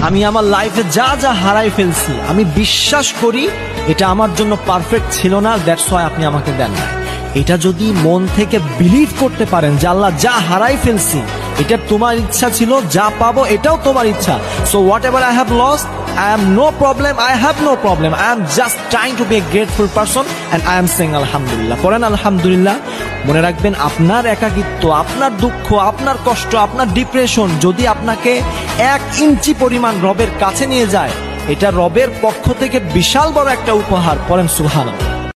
আমি আমার লাইফে যা যা হারাই ফেলছি আমি বিশ্বাস করি এটা আমার জন্য পারফেক্ট ছিল না, দ্যাটস ওয়াই আপনি আমাকে দেন না। এটা যদি মন থেকে বিলিভ করতে পারেন যে আল্লাহ যা হারাই ফেলছি এটা তোমার ইচ্ছা ছিল, যা পাবো এটাও তোমার ইচ্ছা, so whatever I have lost I am no problem, I have no problem, I am just trying to be a grateful person and I am saying alhamdulillah. পড়েন আলহামদুলিল্লাহ। মনে রাখবেন আপনার একাকিত্ব, আপনার দুঃখ, আপনার কষ্ট, আপনার ডিপ্রেশন যদি আপনাকে 1 ইঞ্চি পরিমাণ রবের কাছে নিয়ে যায়, এটা রবের পক্ষ থেকে বিশাল বড় একটা উপহার। পড়েন সুবহানাল্লাহ।